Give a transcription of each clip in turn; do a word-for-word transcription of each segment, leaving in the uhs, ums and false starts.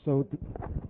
So th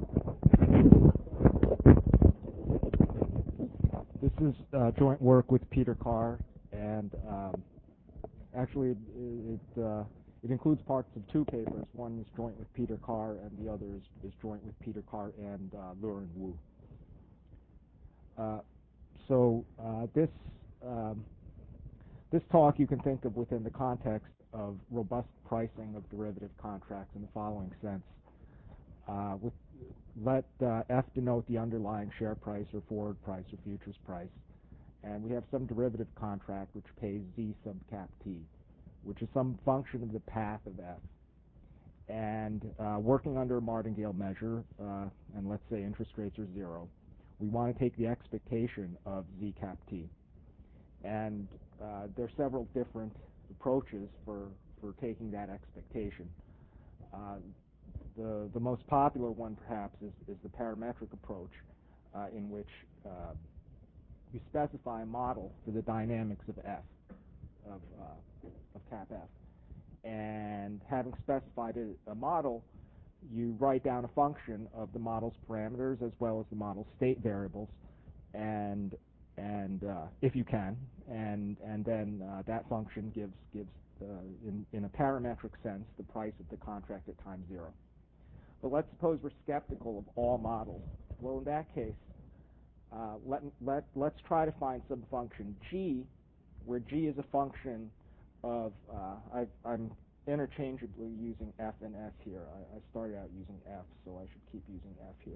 this is uh, joint work with Peter Carr, and um, actually it it, uh, it includes parts of two papers. One is joint with Peter Carr, and the other is, is joint with Peter Carr and uh, Luren Wu. Uh, so uh, this um, this talk you can think of within the context of robust pricing of derivative contracts in the following sense. Uh, with, let uh, F denote the underlying share price or forward price or futures price, and we have some derivative contract which pays Z sub cap T, which is some function of the path of F. And uh, working under a martingale measure, uh, and let's say interest rates are zero, we want to take the expectation of Z cap T. And uh, there are several different approaches for, for taking that expectation. Uh, the, the most popular one, perhaps, is, is the parametric approach, uh, in which uh, you specify a model for the dynamics of F, of, uh, of cap F. And having specified a, a model, you write down a function of the model's parameters as well as the model's state variables, and and uh, if you can, and and then uh, that function gives gives uh, in in a parametric sense the price of the contract at time zero. But let's suppose we're skeptical of all models. Well, in that case, uh, let let let's try to find some function G, where G is a function of uh, I've, I'm interchangeably using F and S here. I, I started out using F, so I should keep using F here.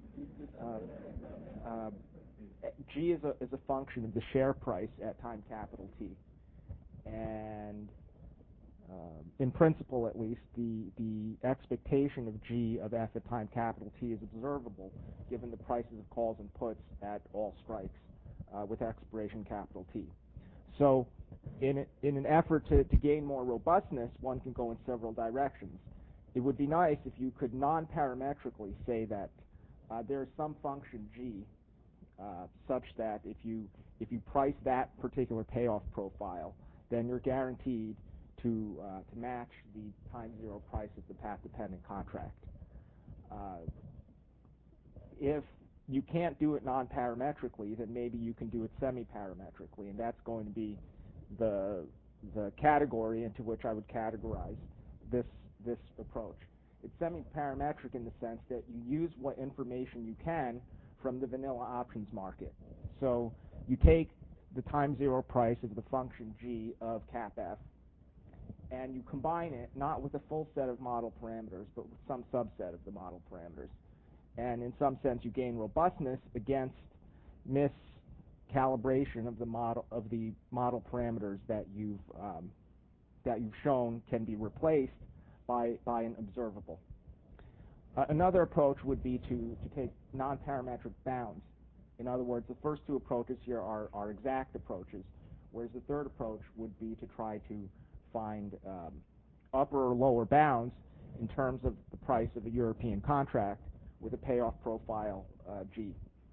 Uh, uh, G is a is a function of the share price at time capital T, and uh, in principle, at least, the the expectation of G of F at time capital T is observable given the prices of calls and puts at all strikes uh, with expiration capital T. So, in a, in an effort to, to gain more robustness, one can go in several directions. It would be nice if you could non-parametrically say that uh, there is some function G uh, such that if you if you price that particular payoff profile, then you're guaranteed to uh, to match the time zero price of the path-dependent contract. Uh, if you can't do it non-parametrically, then maybe you can do it semi-parametrically, and that's going to be the the category into which I would categorize this this approach. It's semi-parametric in the sense that you use what information you can from the vanilla options market. So you take the time zero price of the function G of cap F, and you combine it not with a full set of model parameters, but with some subset of the model parameters. And in some sense, you gain robustness against miscalibration of the model of the model parameters that you've um, that you've shown can be replaced by by an observable. Uh, another approach would be to to take non-parametric bounds. In other words, the first two approaches here are are exact approaches, whereas the third approach would be to try to find um, upper or lower bounds in terms of the price of a European contract with a payoff profile uh, G.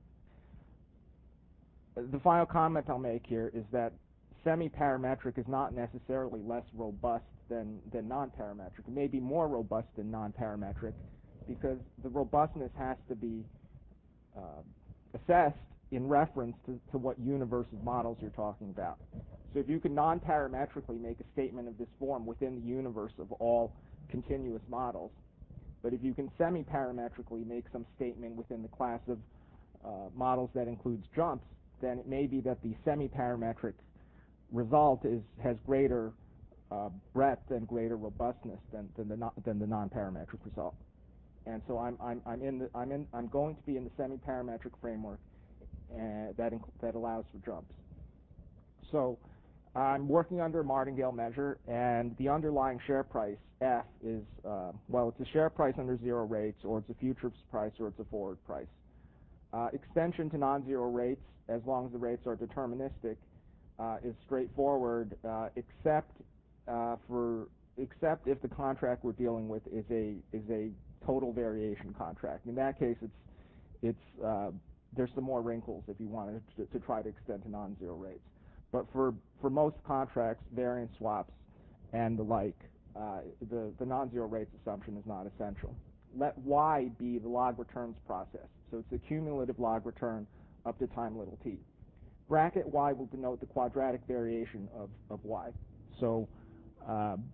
The final comment I'll make here is that semi-parametric is not necessarily less robust than, than non-parametric. It may be more robust than non-parametric because the robustness has to be uh, assessed in reference to, to what universe of models you're talking about. So if you can non-parametrically make a statement of this form within the universe of all continuous models, but if you can semi-parametrically make some statement within the class of uh, models that includes jumps, then it may be that the semi-parametric result is has greater uh, breadth and greater robustness than, than the not, than the non-parametric result. And so I'm I'm I'm in the I'm in I'm going to be in the semi-parametric framework uh, that that allows for jumps. So I'm working under a martingale measure, and the underlying share price F is uh, well, it's a share price under zero rates, or it's a futures price, or it's a forward price. Uh, extension to non-zero rates, as long as the rates are deterministic, uh, is straightforward, uh, except uh, for except if the contract we're dealing with is a is a total variation contract. In that case, it's it's uh, there's some more wrinkles if you wanted to, to try to extend to non-zero rates. But for for most contracts, variance swaps and the like, uh, the the non-zero rates assumption is not essential. let y be the log returns process. So it's a cumulative log return up to time little t. Bracket y will denote the quadratic variation of, of y. So, um,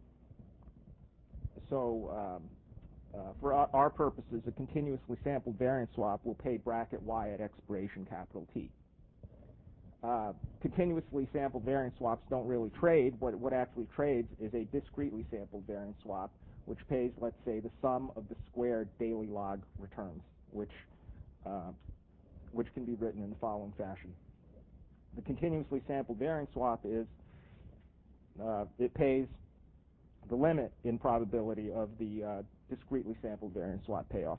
so um, uh, for our, our purposes, a continuously sampled variance swap will pay bracket y at expiration capital T. Uh, continuously sampled variance swaps don't really trade. What, what actually trades is a discretely sampled variance swap, which pays, let's say, the sum of the squared daily log returns, which, uh, which can be written in the following fashion. The continuously sampled variance swap is, uh, it pays the limit in probability of the uh, discretely sampled variance swap payoff.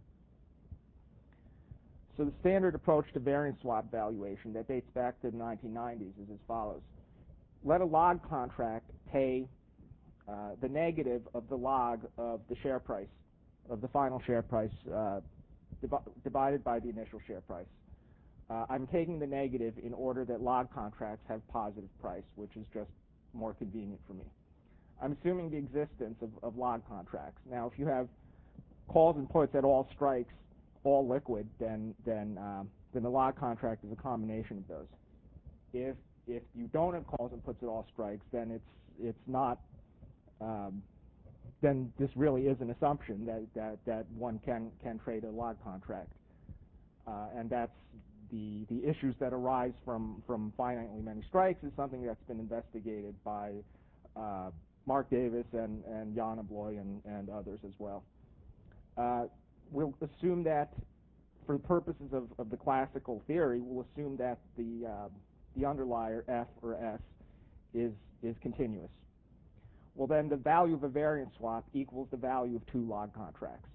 So the standard approach to variance swap valuation that dates back to the nineteen nineties is as follows. Let a log contract pay uh, the negative of the log of the share price, of the final share price uh, div- divided by the initial share price. Uh, I'm taking the negative in order that log contracts have positive price, which is just more convenient for me. I'm assuming the existence of, of log contracts. Now, if you have calls and puts at all strikes, all liquid, then then um, then the log contract is a combination of those. If if you don't have calls and puts at all strikes, then it's it's not. Um, then this really is an assumption that that, that one can can trade a log contract, uh, and that's the the issues that arise from from finitely many strikes is something that's been investigated by uh, Mark Davis and and Jan Abloy and and others as well. Uh, we'll assume that, for the purposes of, of the classical theory, we'll assume that the uh, the underlier f or s is is continuous. Well, then the value of a variance swap equals the value of two log contracts,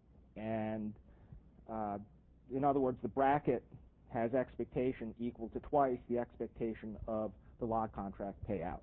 and uh, in other words, the bracket has expectation equal to twice the expectation of the log contract payout.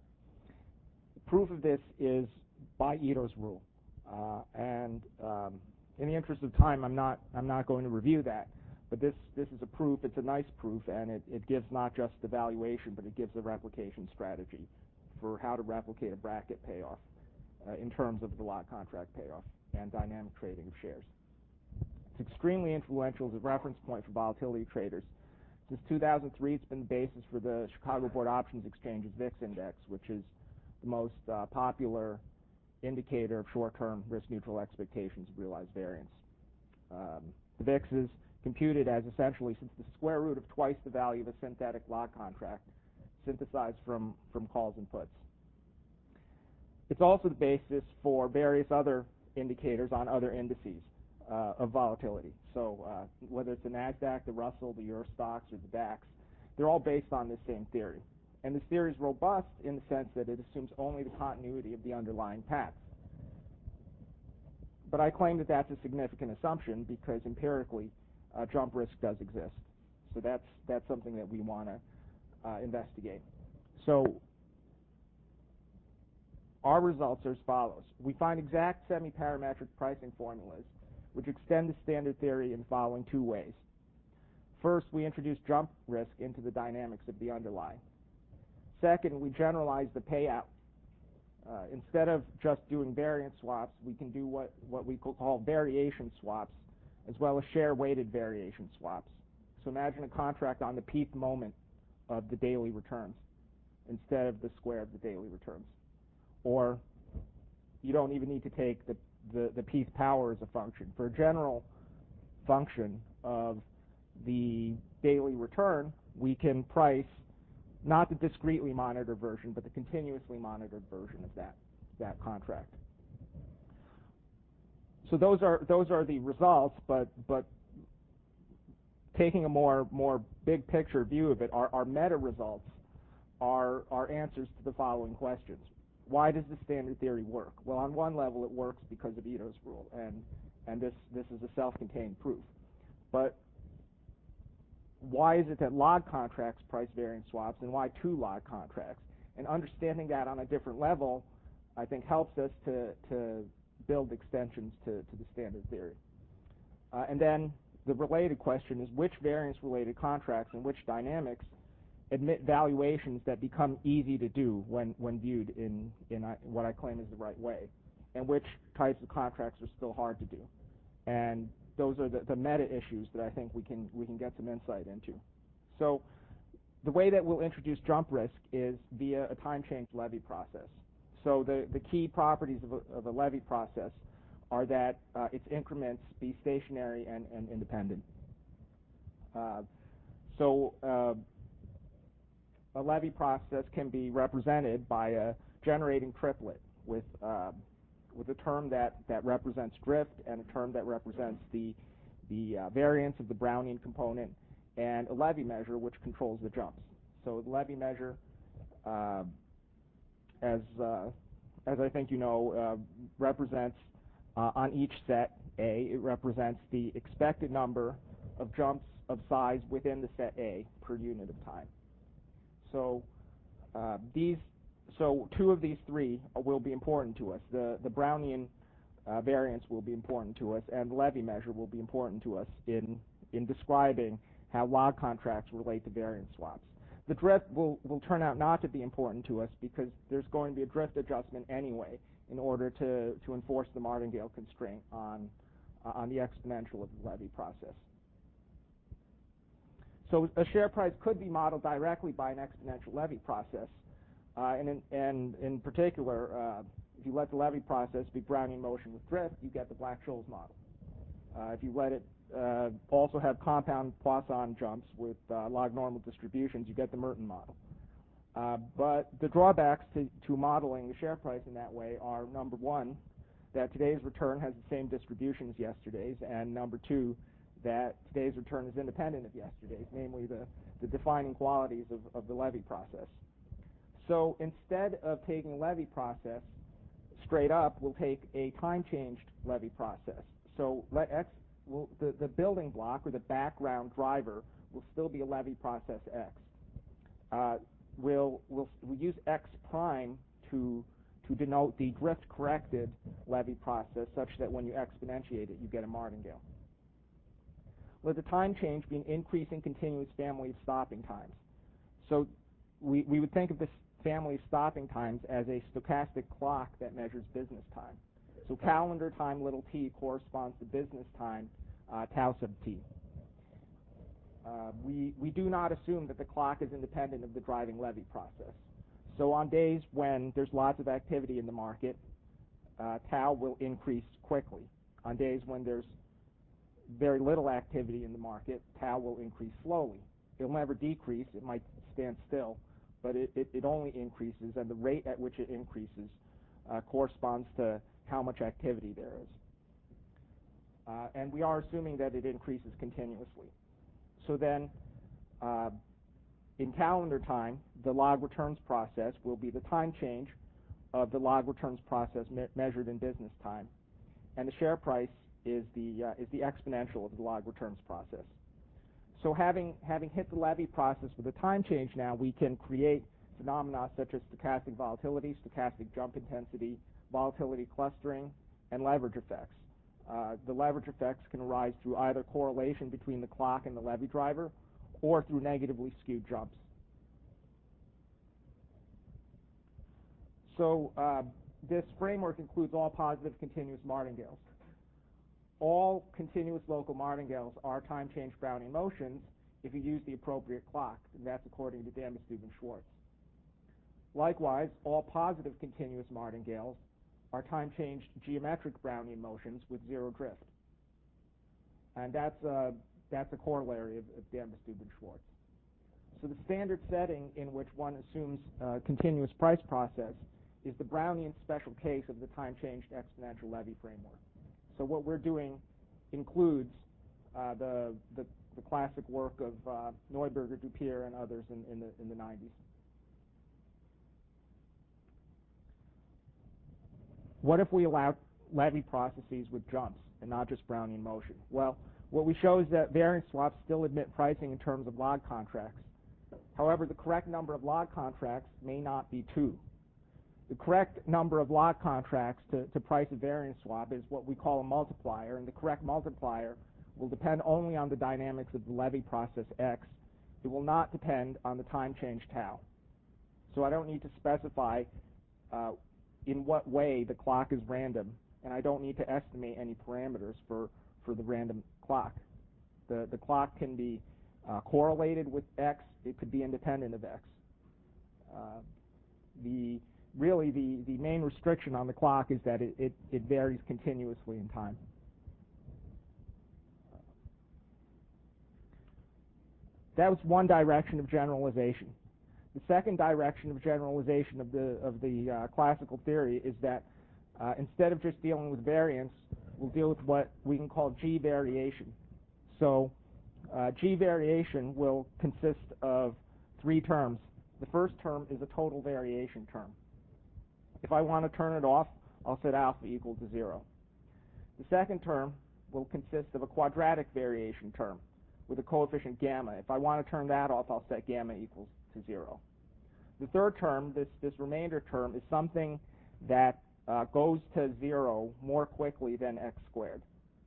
Proof of this is by Ito's rule, uh, and um, in the interest of time, I'm not I'm not going to review that, but this this is a proof. It's a nice proof, and it, it gives not just the valuation, but it gives a replication strategy for how to replicate a bracket payoff uh, in terms of the log contract payoff and dynamic trading of shares. It's extremely influential as a reference point for volatility traders. Since two thousand three, it's been the basis for the Chicago Board Options Exchange's V I X index, which is the most uh, popular indicator of short-term risk-neutral expectations of realized variance. Um, the V I X is computed as essentially since the square root of twice the value of a synthetic log contract synthesized from, from calls and puts. It's also the basis for various other indicators on other indices uh, of volatility. So uh, whether it's the NASDAQ, the Russell, the Eurostoxx, or the DAX, they're all based on this same theory. And this theory is robust in the sense that it assumes only the continuity of the underlying paths. But I claim that that's a significant assumption because empirically, uh, jump risk does exist. So that's that's something that we want to uh, investigate. So our results are as follows. We find exact semi-parametric pricing formulas which extend the standard theory in the following two ways. First, we introduce jump risk into the dynamics of the underlying. Second, we generalize the payout. Uh, instead of just doing variance swaps, we can do what, what we call variation swaps, as well as share-weighted variation swaps. So imagine a contract on the P moment of the daily returns instead of the square of the daily returns. Or you don't even need to take the, the, the P power as a function. For a general function of the daily return, we can price not the discretely monitored version, but the continuously monitored version of that, that contract. So those are those are the results, but but taking a more more big picture view of it, our, our meta results are are answers to the following questions. Why does the standard theory work? Well, on one level, it works because of Ito's rule, and and this this is a self-contained proof. But why is it that log contracts price variance swaps, and why two log contracts? And understanding that on a different level, I think, helps us to, to build extensions to, to the standard theory. Uh, and then the related question is which variance-related contracts and which dynamics admit valuations that become easy to do when, when viewed in, in what I claim is the right way, and which types of contracts are still hard to do. And those are the, the meta issues that I think we can we can get some insight into. So the way that we'll introduce jump risk is via a time change levy process. So the, the key properties of a, of a levy process are that uh, its increments be stationary and, and independent. Uh, so uh, a levy process can be represented by a generating triplet with uh, with a term that, that represents drift and a term that represents the the uh, variance of the Brownian component, and a levy measure which controls the jumps. So the levy measure, uh, as uh, as I think you know, uh, represents uh, on each set A, it represents the expected number of jumps of size within the set A per unit of time. So uh, these, so two of these three will be important to us. The the Brownian uh, variance will be important to us, and the levy measure will be important to us in in describing how log contracts relate to variance swaps. The drift will, will turn out not to be important to us because there's going to be a drift adjustment anyway in order to, to enforce the martingale constraint on, uh, on the exponential of the levy process. So a share price could be modeled directly by an exponential levy process. Uh, and, in, and in particular, uh, if you let the levy process be Brownian motion with drift, you get the Black-Scholes model. Uh, if you let it uh, also have compound Poisson jumps with uh, log normal distributions, you get the Merton model. Uh, but the drawbacks to, to modeling the share price in that way are, number one, that today's return has the same distribution as yesterday's, and number two, that today's return is independent of yesterday's, namely the, the defining qualities of, of the levy process. So instead of taking a levy process straight up, we'll take a time-changed levy process. So let X, will, the, the building block or the background driver will still be a levy process X. Uh, we'll, we'll, we'll use X prime to, to denote the drift-corrected levy process such that when you exponentiate it, you get a martingale. Let the time change be an increasing continuous family of stopping times. So we, we would think of this family of stopping times as a stochastic clock that measures business time. So calendar time, little t, corresponds to business time, uh, tau sub t. Uh, we, we do not assume that the clock is independent of the driving levy process. So on days when there's lots of activity in the market, uh, tau will increase quickly. On days when there's very little activity in the market, tau will increase slowly. It'll never decrease. It might stand still, but it, it, it only increases, and the rate at which it increases uh, corresponds to how much activity there is. Uh, and we are assuming that it increases continuously. So then, uh, in calendar time, the log returns process will be the time change of the log returns process me measured in business time, and the share price is the uh, is the exponential of the log returns process. So having having hit the levy process with a time change now, we can create phenomena such as stochastic volatility, stochastic jump intensity, volatility clustering, and leverage effects. Uh, the leverage effects can arise through either correlation between the clock and the levy driver, or through negatively skewed jumps. So uh, this framework includes all positive continuous martingales. All continuous local martingales are time-change Brownian motions if you use the appropriate clock, and that's according to Damastube and Schwartz. Likewise, all positive continuous martingales are time-changed geometric Brownian motions with zero drift. And that's, uh, that's a corollary of, of Damastube and Schwartz. So the standard setting in which one assumes a continuous price process is the Brownian special case of the time-changed exponential levy framework. So what we're doing includes uh, the, the, the classic work of uh, Neuberger, Dupere, and others in, in, the, in the nineties. What if we allow levy processes with jumps and not just Brownian motion? Well, what we show is that variance swaps still admit pricing in terms of log contracts. However, the correct number of log contracts may not be two. The correct number of log contracts to, to price a variance swap is what we call a multiplier, and the correct multiplier will depend only on the dynamics of the levy process X. It will not depend on the time change tau. So I don't need to specify uh, in what way the clock is random, and I don't need to estimate any parameters for, for the random clock. The, the clock can be uh, correlated with X. It could be independent of X. Uh, the really the, the main restriction on the clock is that it, it, it varies continuously in time. That was one direction of generalization. The second direction of generalization of the of the uh, classical theory is that uh, instead of just dealing with variance, we'll deal with what we can call G variation. So uh, G variation will consist of three terms. The first term is a total variation term. If I want to turn it off, I'll set alpha equal to zero. The second term will consist of a quadratic variation term with a coefficient gamma. If I want to turn that off, I'll set gamma equals to zero. The third term, this, this remainder term, is something that uh, goes to zero more quickly than x squared.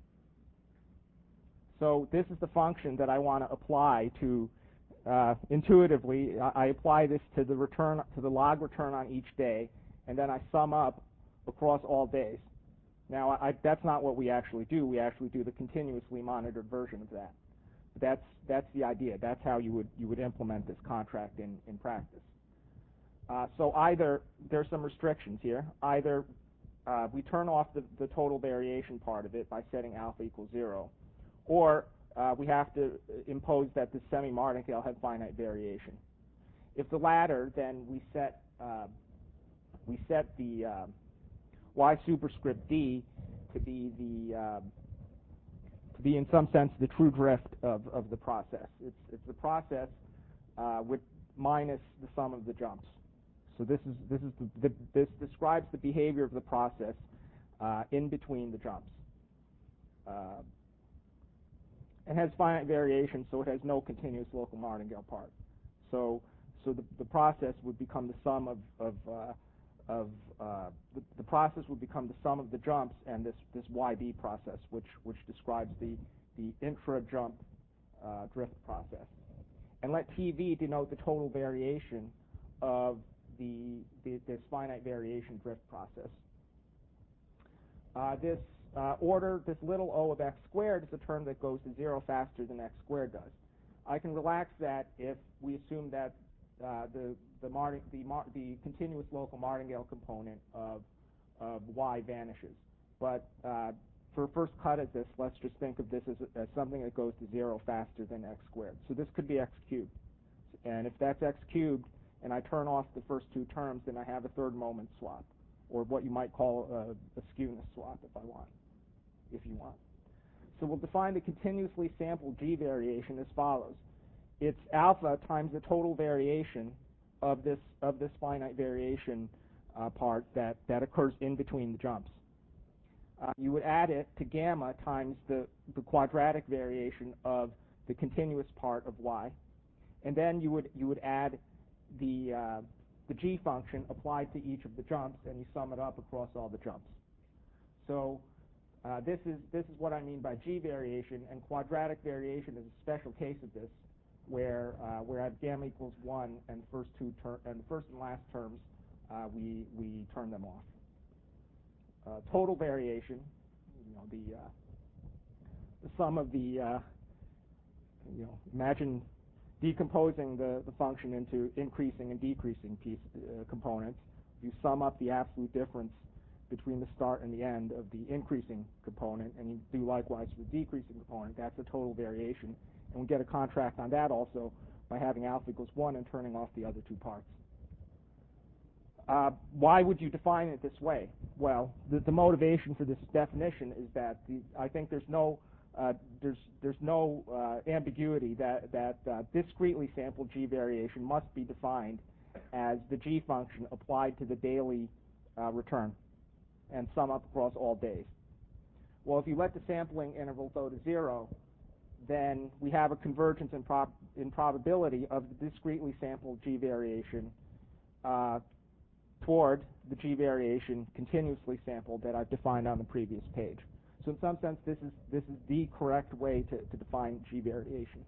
So this is the function that I want to apply to, uh, intuitively, I, I apply this to the return, to the log return on each day, and then I sum up across all days. Now, I, that's not what we actually do. We actually do the continuously monitored version of that. But that's, that's the idea. That's how you would, you would implement this contract in, in practice. Uh, so either, there's some restrictions here. Either uh, we turn off the, the total variation part of it by setting alpha equals zero, or uh, we have to impose that the semi-martingale have finite variation. If the latter, then we set uh, we set the uh, y superscript d to be the uh, to be in some sense the true drift of, of the process. It's it's the process uh, with minus the sum of the jumps. So this is this is the, the, this describes the behavior of the process uh, in between the jumps. Uh, it has finite variation, so it has no continuous local martingale part. So so the, the process would become the sum of of uh, of uh, the, the process would become the sum of the jumps and this this Y B process, which which describes the the intra-jump uh, drift process. And let T V denote the total variation of the, the this finite variation drift process. Uh, this uh, order, this little o of x squared, is a term that goes to zero faster than x squared does. I can relax that if we assume that uh, the the, marting, the, mar the continuous local martingale component of, of y vanishes. But uh, for first cut at this, let's just think of this as, as something that goes to zero faster than x squared. So this could be x cubed. And if that's x cubed, and I turn off the first two terms, then I have a third moment swap, or what you might call a, a skewness swap if I want, if you want. So we'll define the continuously sampled G variation as follows. It's alpha times the total variation of this of this finite variation uh, part that, that occurs in between the jumps. Uh, you would add it to gamma times the, the quadratic variation of the continuous part of y. And then you would you would add the uh, the G function applied to each of the jumps, and you sum it up across all the jumps. So uh, this is this is what I mean by G variation, and quadratic variation is a special case of this, where uh, where I have gamma equals one, and first two ter and the first and last terms uh, we we turn them off. Uh, total variation, you know, the uh, the sum of the uh, you know imagine decomposing the, the function into increasing and decreasing piece uh, components. You sum up the absolute difference between the start and the end of the increasing component, and you do likewise for the decreasing component. That's a total variation. And we get a contract on that also by having alpha equals one and turning off the other two parts. Uh, why would you define it this way? Well, the, the motivation for this definition is that the, I think there's no Uh, there's there's no uh, ambiguity that that uh, discretely sampled G variation must be defined as the G function applied to the daily uh, return and sum up across all days. Well, if you let the sampling interval go to zero, then we have a convergence in, prob in probability of the discretely sampled G variation uh, toward the G variation continuously sampled that I've defined on the previous page. So in some sense, this is this is the correct way to, to define G variation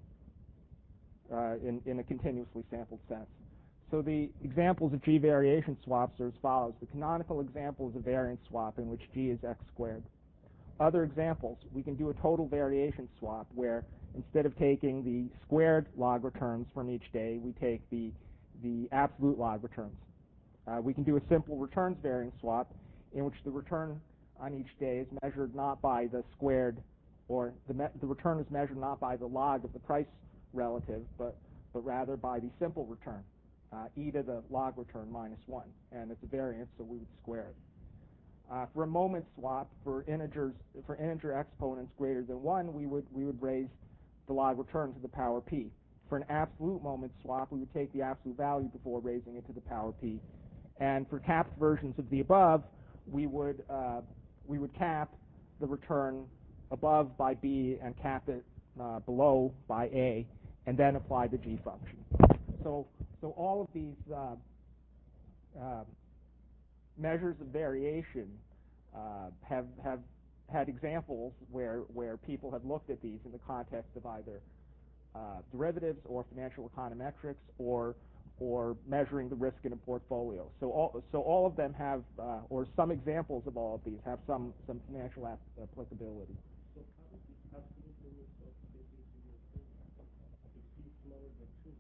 uh, in, in a continuously sampled sense. So the examples of G variation swaps are as follows. The canonical example is a variance swap in which G is x squared. other examples, we can do a total variation swap where instead of taking the squared log returns from each day, we take the, the absolute log returns. Uh, we can do a simple returns variance swap in which the return on each day is measured not by the squared, or the, me the return is measured not by the log of the price relative, but, but rather by the simple return, uh, e to the log return minus one. And it's a variance, so we would square it. Uh, for a moment swap, for integers, for integer exponents greater than one, we would, we would raise the log return to the power p. For an absolute moment swap, we would take the absolute value before raising it to the power p. And for capped versions of the above, we would, uh, we would cap the return above by b and cap it uh, below by a, and then apply the g function. So, so all of these uh, uh, measures of variation uh, have, have had examples where, where people have looked at these in the context of either uh, derivatives or financial econometrics or, or measuring the risk in a portfolio. So all, so all of them have, uh, or some examples of all of these have some, some financial ap applicability. So how does this absolute limit of fit into your thing? If c is smaller than two?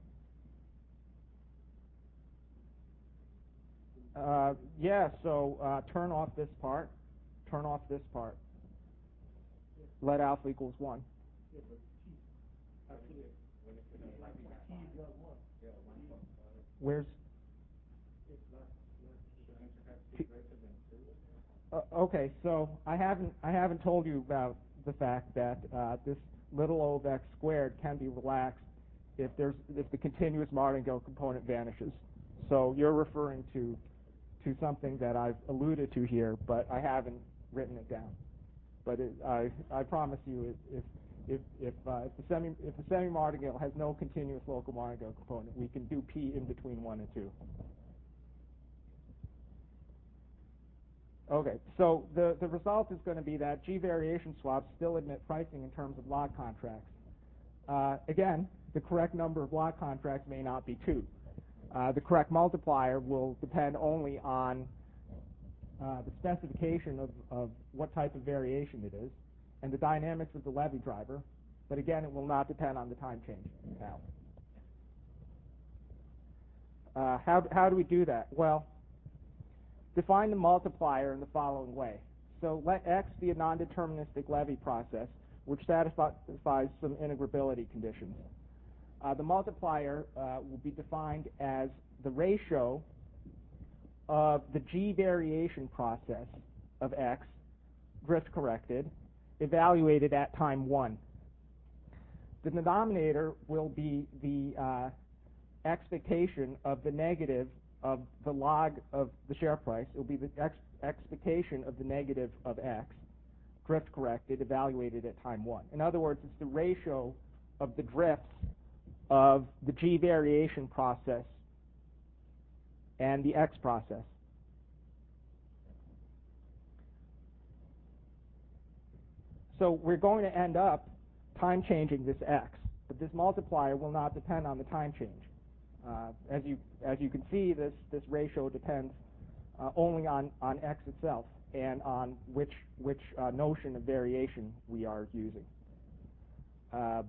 Uh, yeah, so uh, turn off this part, turn off this part. Yeah. Let alpha equals one. Yeah, but t, absolute, t is not one. Where's It's not, not P uh, okay, so I haven't I haven't told you about the fact that uh, this little o of x squared can be relaxed if there's if the continuous martingale component vanishes. So you're referring to to something that I've alluded to here, but I haven't written it down. But it, I I promise you, if if if, uh, if the semi if the semi martingale has no continuous local martingale component, we can do p in between one and two. Okay, so the, the result is going to be that G variation swaps still admit pricing in terms of log contracts. Uh, again, the correct number of log contracts may not be two. Uh, the correct multiplier will depend only on uh, the specification of, of what type of variation it is and the dynamics of the levy driver, but again, it will not depend on the time change now. Uh, how, how do we do that? Well, define the multiplier in the following way. So let x be a non-deterministic levy process which satisfies some integrability conditions. Uh, the multiplier uh, will be defined as the ratio of the G variation process of x, drift corrected, evaluated at time one. The denominator will be the uh, expectation of the negative of the log of the share price. It will be the ex expectation of the negative of x, drift corrected, evaluated at time one. In other words, it's the ratio of the drifts of the G variation process and the x process. So we're going to end up time changing this x, but this multiplier will not depend on the time change. Uh, as you as you can see, this this ratio depends uh, only on on x itself and on which which uh, notion of variation we are using. Uh,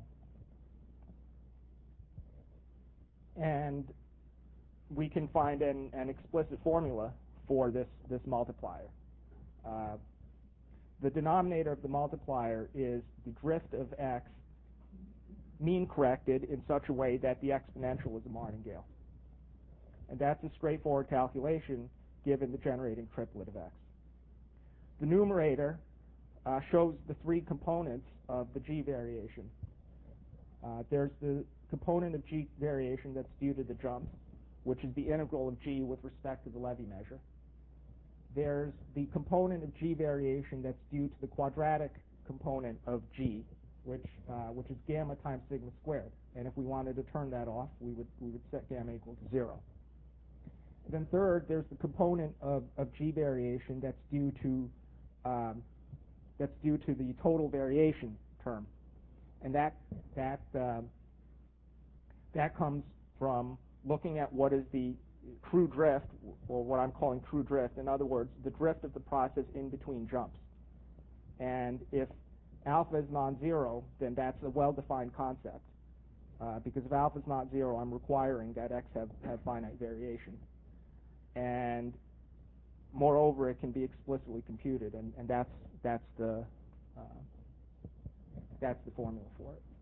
and we can find an, an explicit formula for this this multiplier. Uh, the denominator of the multiplier is the drift of x mean corrected in such a way that the exponential is a martingale. And that's a straightforward calculation given the generating triplet of x. The numerator uh, shows the three components of the G variation. Uh, there's the component of G variation that's due to the jump, which is the integral of G with respect to the levy measure. There's the component of G variation that's due to the quadratic component of G, which uh, which is gamma times sigma squared. And if we wanted to turn that off, we would we would set gamma equal to zero. And then third, there's the component of, of G variation that's due to um, that's due to the total variation term, and that that uh, that comes from looking at what is the true drift, or what I'm calling true drift. In other words, the drift of the process in between jumps. And if alpha is non-zero, then that's a well-defined concept. Uh, because if alpha is not zero, I'm requiring that x have, have finite variation. And moreover, it can be explicitly computed, and, and that's that's the uh, that's the formula for it.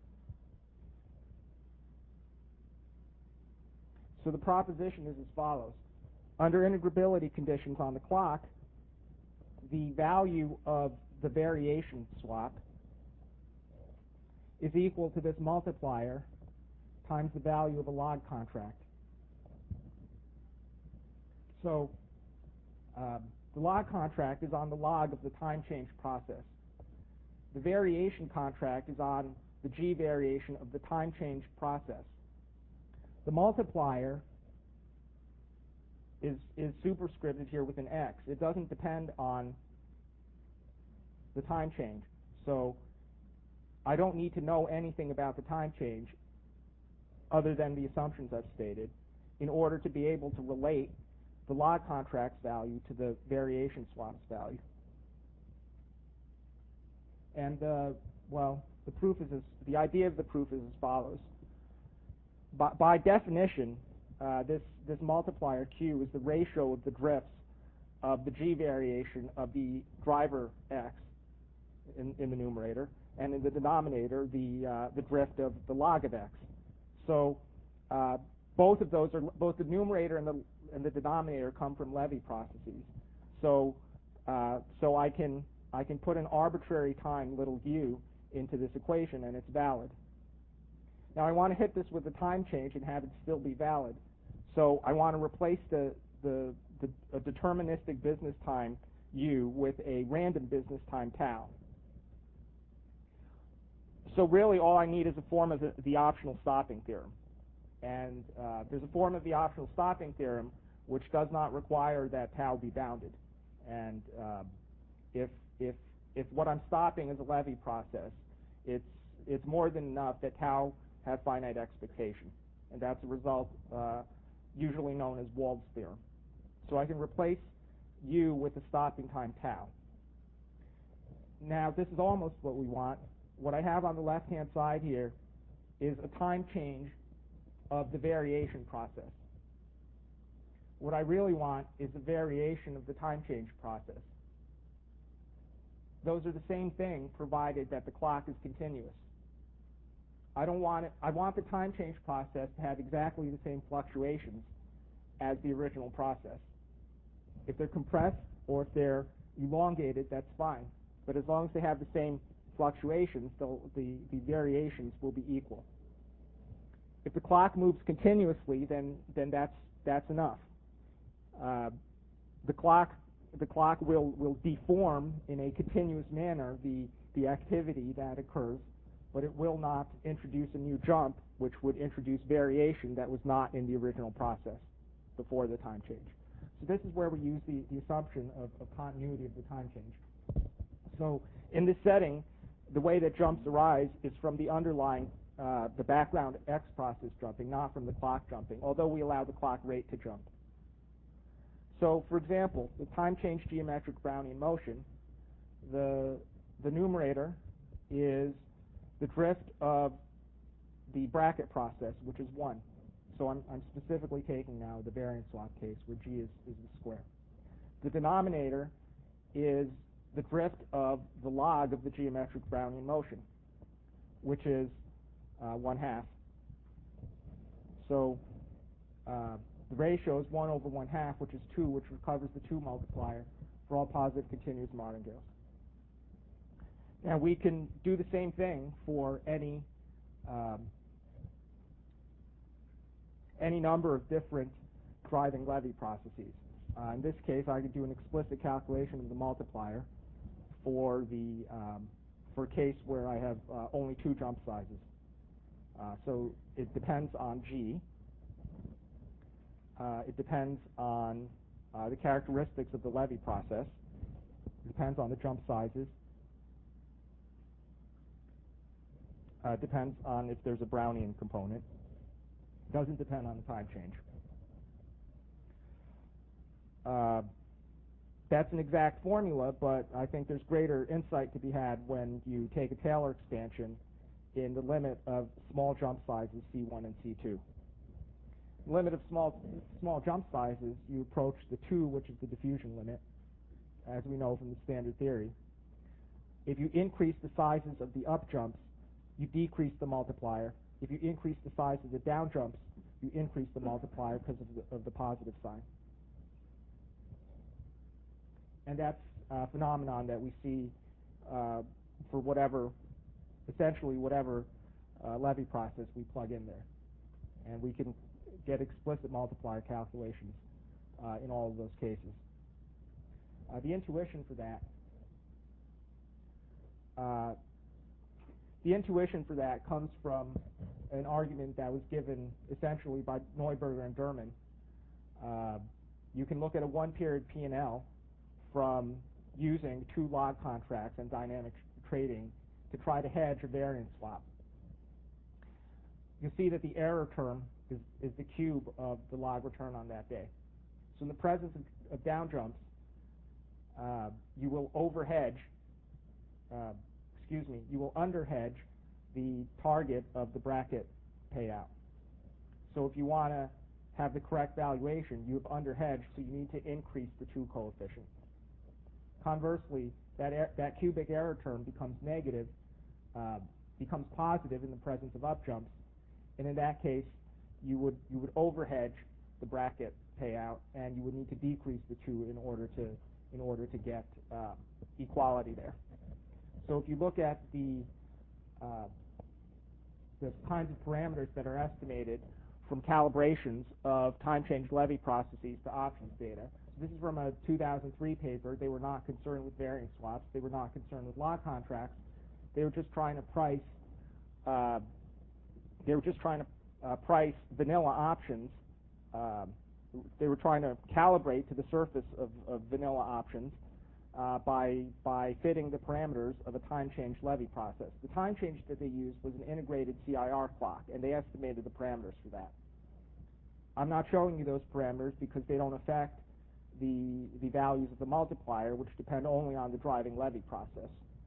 So the proposition is as follows: under integrability conditions on the clock, the value of the variation swap is equal to this multiplier times the value of a log contract. So um, the log contract is on the log of the time change process. The variation contract is on the G variation of the time change process. The multiplier is, is superscripted here with an X. It doesn't depend on the time change. So I don't need to know anything about the time change other than the assumptions I've stated in order to be able to relate the log contract's value to the variation swap's value. And, uh, well, the proof is as, the idea of the proof is as follows. By, by definition, uh, this, this multiplier Q is the ratio of the drifts of the G variation of the driver X in, in the numerator, and in the denominator, the, uh, the drift of the log of X. So uh, both of those are, both the numerator and the, and the denominator come from Levy processes. So, uh, so I can, I can put an arbitrary time, little u, into this equation, and it's valid. Now I want to hit this with a time change and have it still be valid. So I want to replace the, the, the a deterministic business time u with a random business time tau. So really all I need is a form of the, the optional stopping theorem. And uh, there's a form of the optional stopping theorem which does not require that tau be bounded. And uh, if, if, if what I'm stopping is a Levy process, it's, it's more than enough that tau has finite expectation. And that's a result uh, usually known as Wald's theorem. So I can replace u with the stopping time tau. Now this is almost what we want. What I have on the left-hand side here is a time change of the variation process. What I really want is a variation of the time change process. Those are the same thing provided that the clock is continuous. I don't want it, I want the time change process to have exactly the same fluctuations as the original process. If they're compressed or if they're elongated, that's fine. But as long as they have the same fluctuations, the, the, the variations will be equal. If the clock moves continuously, then, then that's, that's enough. Uh, the clock, the clock will, will deform in a continuous manner the, the activity that occurs, but it will not introduce a new jump, which would introduce variation that was not in the original process before the time change. So this is where we use the, the assumption of, of continuity of the time change. So in this setting, the way that jumps arise is from the underlying, uh, the background X process jumping, not from the clock jumping, although we allow the clock rate to jump. So, for example, the time change geometric Brownian motion, the, the numerator is the drift of the bracket process, which is one. So I'm, I'm specifically taking now the variance swap case where G is, is the square. The denominator is the drift of the log of the geometric Brownian motion, which is uh, one half. So uh, the ratio is one over one half, which is two, which recovers the two multiplier for all positive continuous martingales. Now we can do the same thing for any um, any number of different driving Levy processes. Uh, in this case, I could do an explicit calculation of the multiplier for the um, for a case where I have uh, only two jump sizes. Uh, so it depends on G. Uh, it depends on uh, the characteristics of the Levy process. It depends on the jump sizes. Uh, it depends on if there's a Brownian component. It doesn't depend on the time change. Uh, that's an exact formula, but I think there's greater insight to be had when you take a Taylor expansion in the limit of small jump sizes C one and C two. Limit of small small jump sizes, you approach the two, which is the diffusion limit, as we know from the standard theory. If you increase the sizes of the up jumps, you decrease the multiplier. If you increase the size of the down jumps, you increase the multiplier because of the, of the positive sign. And that's a phenomenon that we see uh, for whatever, essentially whatever uh, Levy process we plug in there. And we can get explicit multiplier calculations uh, in all of those cases. Uh, the intuition for that, uh, the intuition for that comes from an argument that was given essentially by Neuberger and Derman. Uh, you can look at a one-period P and L from using two log contracts and dynamic trading to try to hedge a variance swap. You see that the error term is, is the cube of the log return on that day. So in the presence of, of down jumps, uh, you will overhedge, uh, excuse me, you will underhedge the target of the bracket payout. So if you want to have the correct valuation, you have underhedged, so you need to increase the two coefficient. Conversely, that, er that cubic error term becomes negative, uh, becomes positive in the presence of up jumps, and in that case, you would you would overhedge the bracket payout, and you would need to decrease the two in order to in order to get uh, equality there. So if you look at the uh, the kinds of parameters that are estimated from calibrations of time change Levy processes to options data. So this is from a two thousand three paper. They were not concerned with variance swaps. They were not concerned with log contracts. They were just trying to price. Uh, they were just trying to uh, price vanilla options. Um, they were trying to calibrate to the surface of, of vanilla options uh, by by fitting the parameters of a time change Levy process. The time change that they used was an integrated C I R clock, and they estimated the parameters for that. I'm not showing you those parameters because they don't affect the the values of the multiplier, which depend only on the driving Levy process.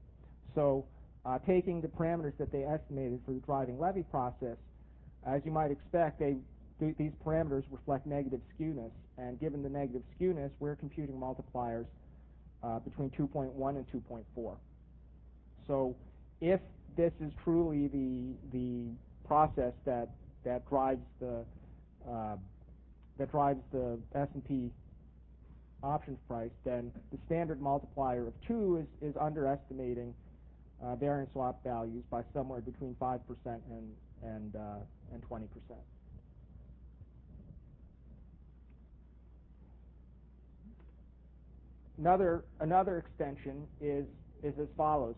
So uh, taking the parameters that they estimated for the driving Levy process, as you might expect, they th these parameters reflect negative skewness, and given the negative skewness, we're computing multipliers uh, between two point one and two point four. So if this is truly the the process that that drives the uh, that drives the S and P options price, then the standard multiplier of two is is underestimating uh, variance swap values by somewhere between five percent and and uh, and twenty percent. Another another extension is is as follows.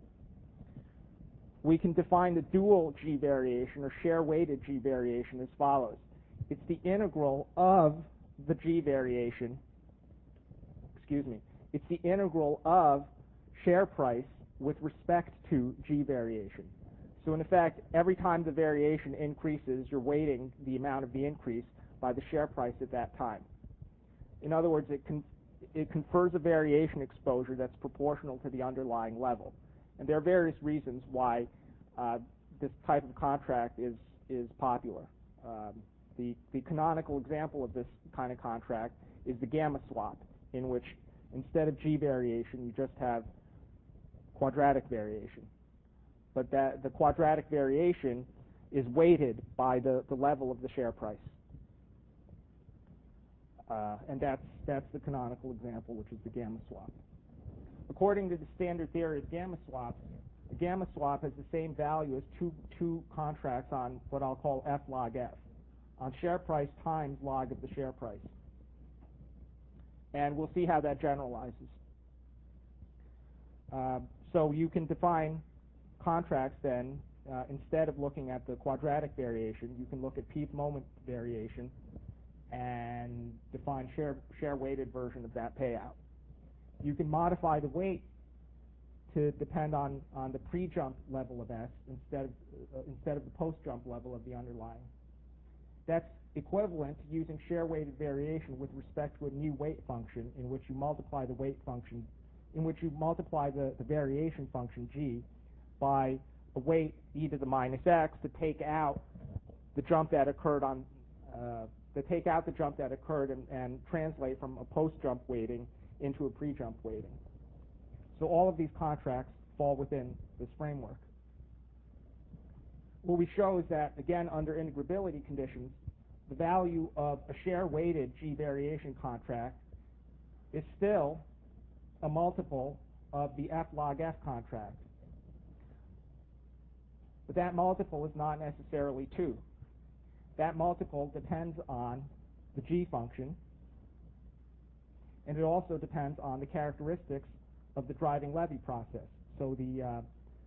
We can define the dual G variation or share-weighted G variation as follows. It's the integral of the G variation. Excuse me. It's the integral of share price with respect to G variation. So in effect, every time the variation increases, you're weighting the amount of the increase by the share price at that time. In other words, it can it confers a variation exposure that's proportional to the underlying level. And there are various reasons why uh, this type of contract is is popular. Um, the the canonical example of this kind of contract is the gamma swap, in which instead of G variation, you just have quadratic variation. But that the quadratic variation is weighted by the, the level of the share price. Uh, and that's that's the canonical example, which is the gamma swap. According to the standard theory of gamma swaps, a gamma swap has the same value as two two contracts on what I'll call F log F, on share price times log of the share price. And we'll see how that generalizes. Uh, so you can define contracts then, uh, instead of looking at the quadratic variation, you can look at peak moment variation and define share share weighted version of that payout. You can modify the weight to depend on, on the pre-jump level of S instead of, uh, instead of the post-jump level of the underlying. That's equivalent to using share-weighted variation with respect to a new weight function in which you multiply the weight function, in which you multiply the, the variation function g by a weight e to the minus x to take out the jump that occurred on, uh, to take out the jump that occurred and, and translate from a post-jump weighting into a pre-jump weighting. So all of these contracts fall within this framework. What we show is that, again, under integrability conditions, the value of a share-weighted G variation contract is still a multiple of the F log F contract. But that multiple is not necessarily two. That multiple depends on the G function, and it also depends on the characteristics of the driving levy process. So the uh,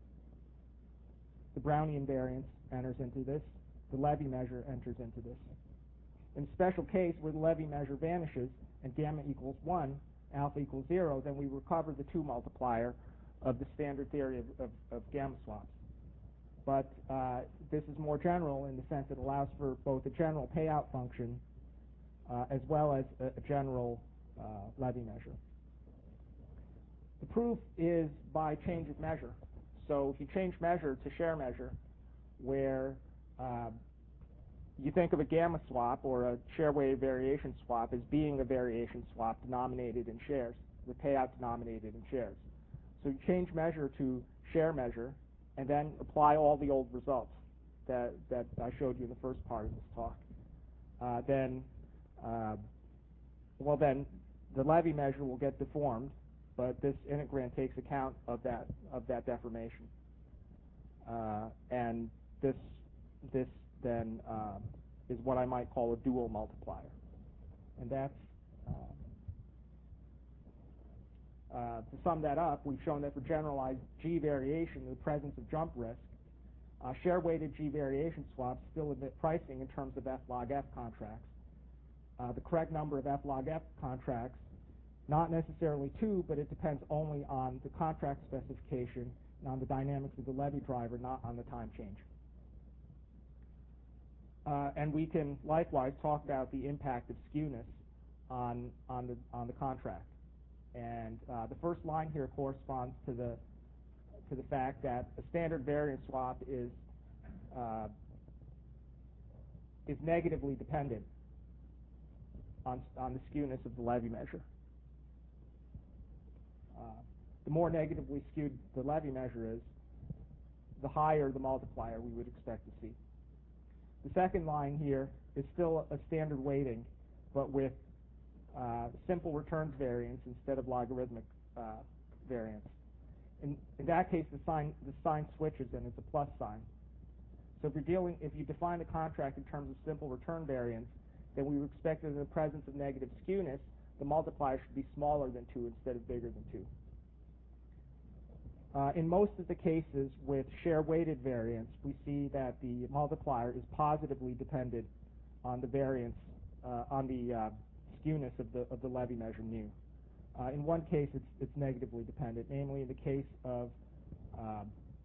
the Brownian variance enters into this, the levy measure enters into this. In a special case where the levy measure vanishes and gamma equals one, alpha equals zero, then we recover the two multiplier of the standard theory of, of, of gamma swaps. But uh, this is more general in the sense it allows for both a general payout function uh, as well as a, a general uh, levy measure. The proof is by change of measure. So if you change measure to share measure, where uh, you think of a gamma swap or a share-weighted variation swap as being a variation swap denominated in shares, with payout denominated in shares. So you change measure to share measure and then apply all the old results that, that I showed you in the first part of this talk. Uh, then, uh, well then, the levy measure will get deformed, but this integrand takes account of that of that deformation, uh, and this this then uh, is what I might call a dual multiplier, and that's uh, uh, to sum that up. We've shown that for generalized G variation in the presence of jump risk, uh, share-weighted G variation swaps still admit pricing in terms of F log F contracts. Uh, the correct number of F log F contracts, not necessarily two, but it depends only on the contract specification and on the dynamics of the levy driver, not on the time change. Uh, and we can likewise talk about the impact of skewness on on the on the contract. And uh, the first line here corresponds to the to the fact that a standard variance swap is uh, is negatively dependent on on the skewness of the levy measure. Uh, the more negatively skewed the levy measure is, the higher the multiplier we would expect to see. The second line here is still a standard weighting, but with uh, simple returns variance instead of logarithmic uh, variance. In, in that case, the sign the sign switches and it's a plus sign. So if you're dealing, if you define the contract in terms of simple return variance, then we would expect that in the presence of negative skewness, the multiplier should be smaller than two instead of bigger than two. Uh, in most of the cases with share-weighted variance, we see that the multiplier is positively dependent on the variance, uh, on the uh, skewness of the of the levy measure mu. Uh, in one case, it's it's negatively dependent, namely in the case of um,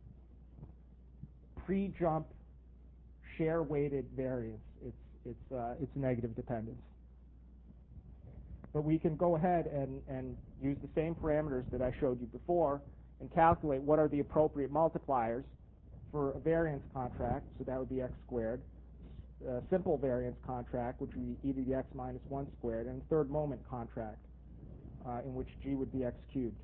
pre-jump share-weighted variance. It's it's uh, it's negative dependence. But we can go ahead and and use the same parameters that I showed you before and calculate what are the appropriate multipliers for a variance contract, so that would be x squared, a simple variance contract, which would be e to the x minus one squared, and a third moment contract, uh, in which g would be x cubed.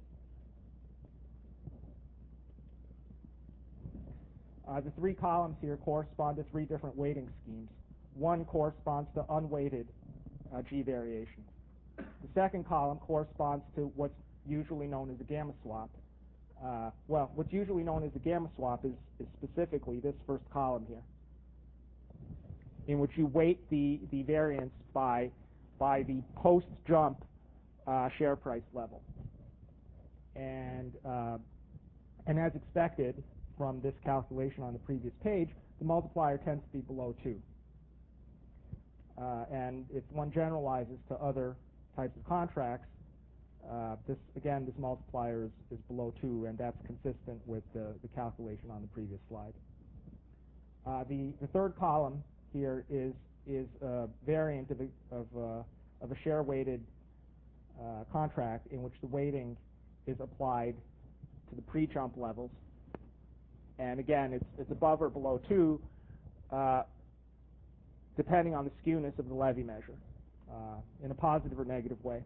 Uh, the three columns here correspond to three different weighting schemes. One corresponds to unweighted uh, g variation. The second column corresponds to what's usually known as a gamma swap. Uh, well, what's usually known as the gamma swap is, is specifically this first column here, in which you weight the, the variance by, by the post-jump uh, share price level. And, uh, and as expected from this calculation on the previous page, the multiplier tends to be below two. Uh, and if one generalizes to other types of contracts, Uh, this again, this multiplier is, is below two, and that's consistent with the, the calculation on the previous slide. Uh, the, the third column here is is a variant of a, of a, of a share-weighted uh, contract in which the weighting is applied to the pre-jump levels. And again, it's, it's above or below two, uh, depending on the skewness of the levy measure, uh, in a positive or negative way.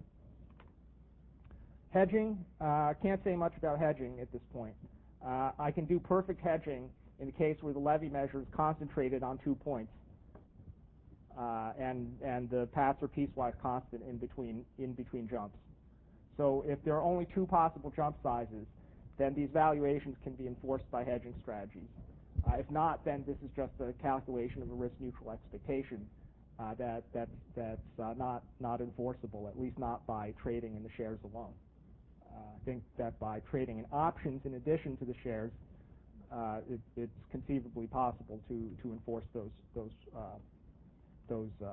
Hedging, I uh, can't say much about hedging at this point. Uh, I can do perfect hedging in the case where the levy measure is concentrated on two points, uh, and and the paths are piecewise constant in between in between jumps. So if there are only two possible jump sizes, then these valuations can be enforced by hedging strategies. Uh, if not, then this is just a calculation of a risk-neutral expectation uh, that that that's uh, not not enforceable, at least not by trading in the shares alone. Uh, I think that by trading in options in addition to the shares, uh, it, it's conceivably possible to to enforce those those uh, those uh,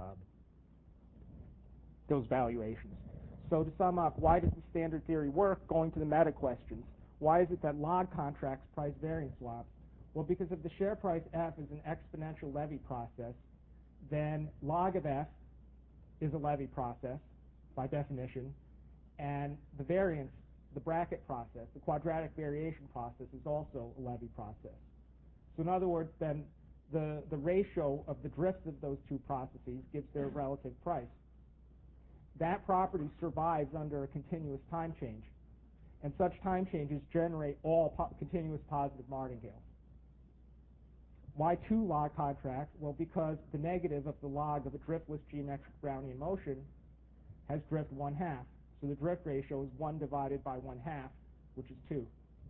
those valuations. So to sum up, why does the standard theory work? Going to the meta questions. Why is it that log contracts price variance swaps? Well, because if the share price F is an exponential levy process, then log of F is a levy process by definition, and the variance, the bracket process, the quadratic variation process is also a levy process. So in other words, then the, the ratio of the drifts of those two processes gives their relative price. That property survives under a continuous time change, and such time changes generate all po continuous positive martingales. Why two log contracts? Well, because the negative of the log of a driftless geometric Brownian motion has drift one half. So the drift ratio is one divided by one half, which is two.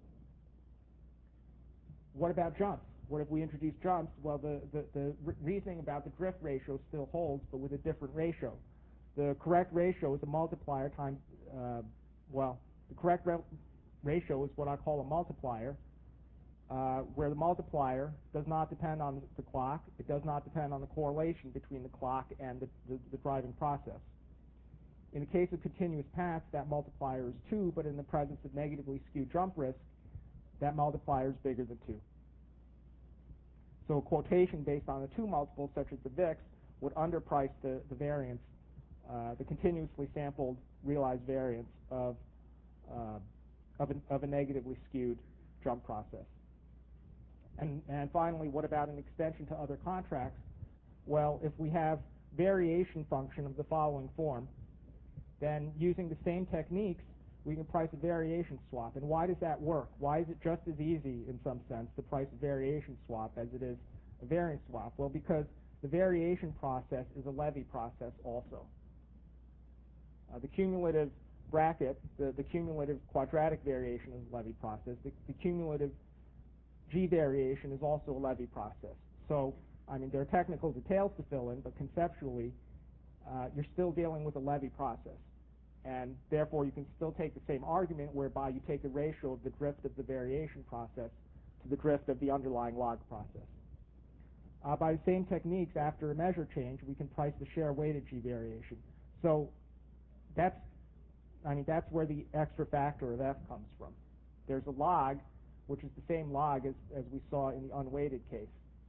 What about jumps? What if we introduce jumps? Well, the, the, the re reasoning about the drift ratio still holds, but with a different ratio. The correct ratio is a multiplier times, uh, well, the correct ratio is what I call a multiplier, uh, where the multiplier does not depend on the clock. It does not depend on the correlation between the clock and the, the, the driving process. In the case of continuous paths, that multiplier is two, but in the presence of negatively skewed jump risk, that multiplier is bigger than two. So a quotation based on the two multiples, such as the V I X, would underprice the, the variance, uh, the continuously sampled realized variance of, uh, of, an, of a negatively skewed jump process. And, and finally, what about an extension to other contracts? Well, if we have variation function of the following form, then using the same techniques, we can price a variation swap. And why does that work? Why is it just as easy, in some sense, to price a variation swap as it is a variance swap? Well, because the variation process is a levy process also. Uh, the cumulative bracket, the, the cumulative quadratic variation is a levy process. The, the cumulative G variation is also a levy process. So, I mean, there are technical details to fill in, but conceptually, uh, you're still dealing with a levy process. And therefore, you can still take the same argument whereby you take the ratio of the drift of the variation process to the drift of the underlying log process. Uh, by the same techniques, after a measure change, we can price the share-weighted G variation. So that's, I mean, that's where the extra factor of F comes from. There's a log, which is the same log as, as we saw in the unweighted case.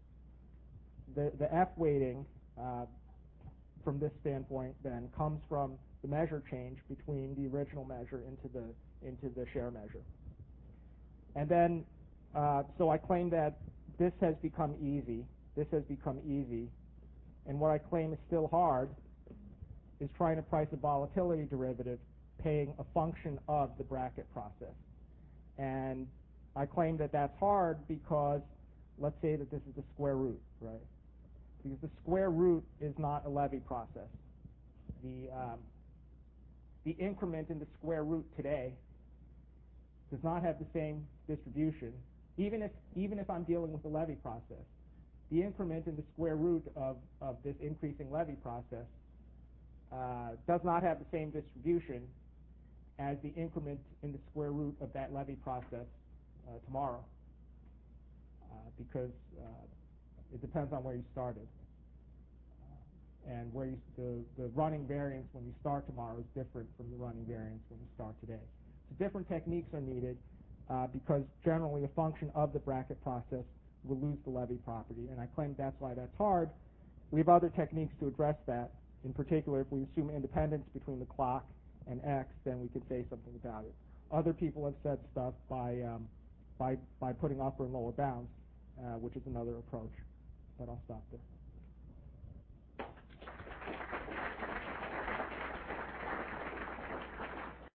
The, the F weighting, uh, from this standpoint, then, comes from the measure change between the original measure into the into the share measure. And then, uh, so I claim that this has become easy. This has become easy. And what I claim is still hard is trying to price a volatility derivative paying a function of the bracket process. And I claim that that's hard because, let's say that this is the square root, right? Because the square root is not a levy process. The um, the increment in the square root today does not have the same distribution, even if even if I'm dealing with a levy process. The increment in the square root of, of this increasing levy process uh, does not have the same distribution as the increment in the square root of that levy process uh, tomorrow, uh, because uh, it depends on where you started. And where you, the, the running variance when you start tomorrow is different from the running variance when you start today. So different techniques are needed uh, because generally a function of the bracket process will lose the levy property. And I claim that's why that's hard. We have other techniques to address that. In particular, if we assume independence between the clock and X, then we could say something about it. Other people have said stuff by um, by by putting upper and lower bounds, uh, which is another approach. But I'll stop there.